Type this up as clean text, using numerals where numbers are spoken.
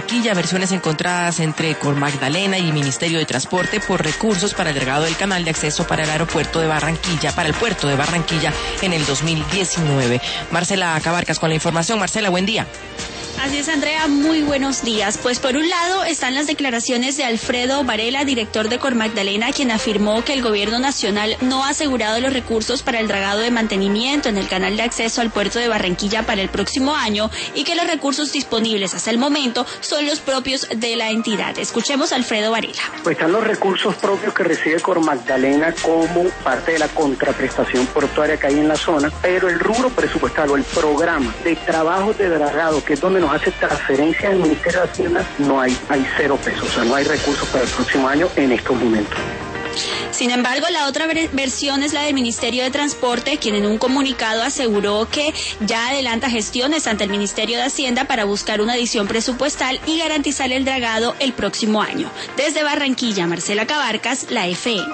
Barranquilla, versiones encontradas entre Cormagdalena y Ministerio de Transporte por recursos para el dragado del canal de acceso para el aeropuerto de Barranquilla, para el puerto de Barranquilla en el 2019. Marcela Cabarcas con la información. Marcela, buen día. Así es, Andrea, muy buenos días. Pues por un lado están las declaraciones de Alfredo Varela, director de Cormagdalena, quien afirmó que el gobierno nacional no ha asegurado los recursos para el dragado de mantenimiento en el canal de acceso al puerto de Barranquilla para el próximo año y que los recursos disponibles hasta el momento son los propios de la entidad. Escuchemos a Alfredo Varela. Pues están los recursos propios que recibe Cormagdalena como parte de la contraprestación portuaria que hay en la zona, pero el rubro presupuestal o el programa de trabajos de dragado, que es donde nos hace transferencia del Ministerio de Hacienda, no hay 0 pesos, o sea, no hay recursos para el próximo año en estos momentos. Sin embargo, la otra versión es la del Ministerio de Transporte, quien en un comunicado aseguró que ya adelanta gestiones ante el Ministerio de Hacienda para buscar una adición presupuestal y garantizar el dragado el próximo año. Desde Barranquilla, Marcela Cabarcas, la FM.